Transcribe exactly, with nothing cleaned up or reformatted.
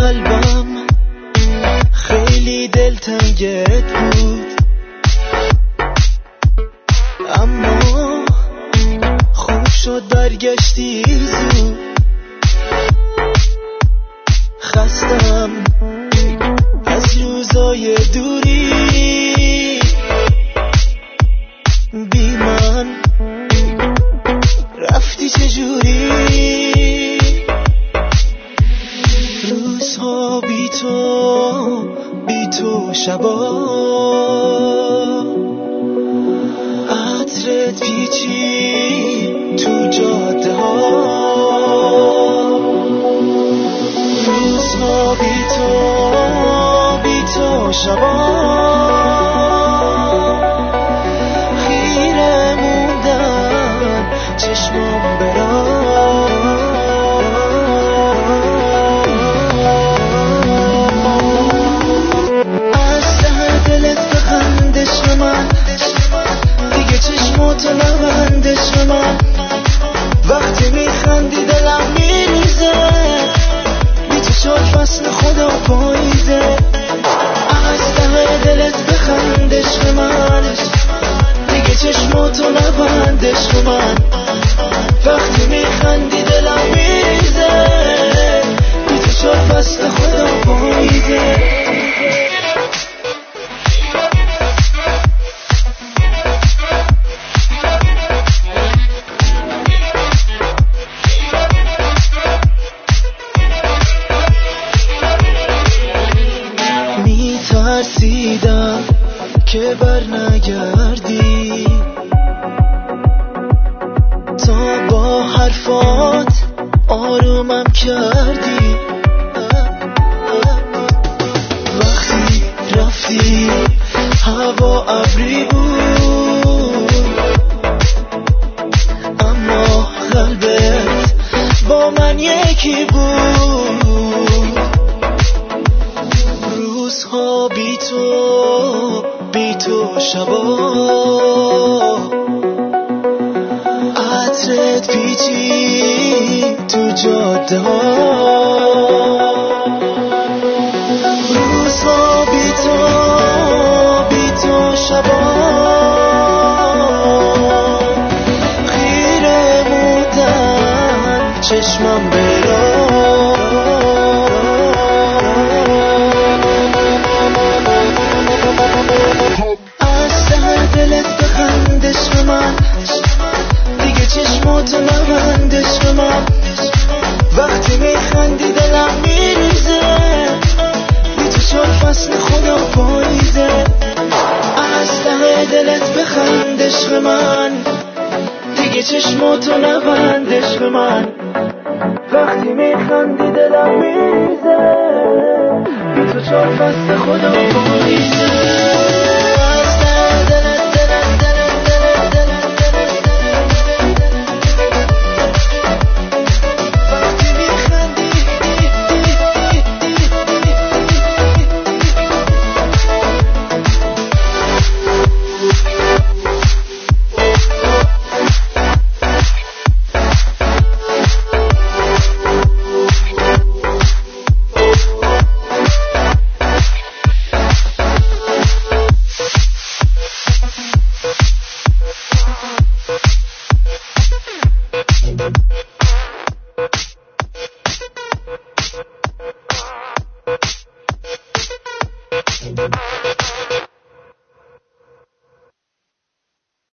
قلبم خیلی دلتنگت بود، اما خوب شد برگشتی زود. خستم از روزای دوری، بی من رفتی چجوری؟ روزها بی تو، بی تو شبا عطرت پیچی تو جاده ها. روزها بی تو، بی تو شبا خیره موندن چشمام برا. از ته دلت بخند عشق من، دیگه چشماتو نبند عشق من. وقتی میخندی دلم میریزه، بی تو شد فصل خدا پاییزه. از ته دلت بخند عشق من، دیگه چشماتو نبند عشق من. وقتی میخندی دلم میریزه، بی تو شد فصل خدا پاییزه. ترسیدم که بر نگردی، تا با حرفات آرومم کردی. وقتی رفتی هوا ابری بود، اما قلبت با من یکی بود. روزها بی تو، بی تو شبا عطرت پیچی تو جاده ها. روزها بی تو، بی تو شبا خیره موندن چشمم برا. دلت بخند عشق من، دیگه چشماتو نبند عشق من. وقتی میخندی دلم میریزه، بی تو شد فصل خدا پاییزه. از ته دلت بخند عشق من، دیگه چشماتو نبند عشق من. وقتی میخندی دلم میریزه، بی تو شد فصل خدا پاییزه.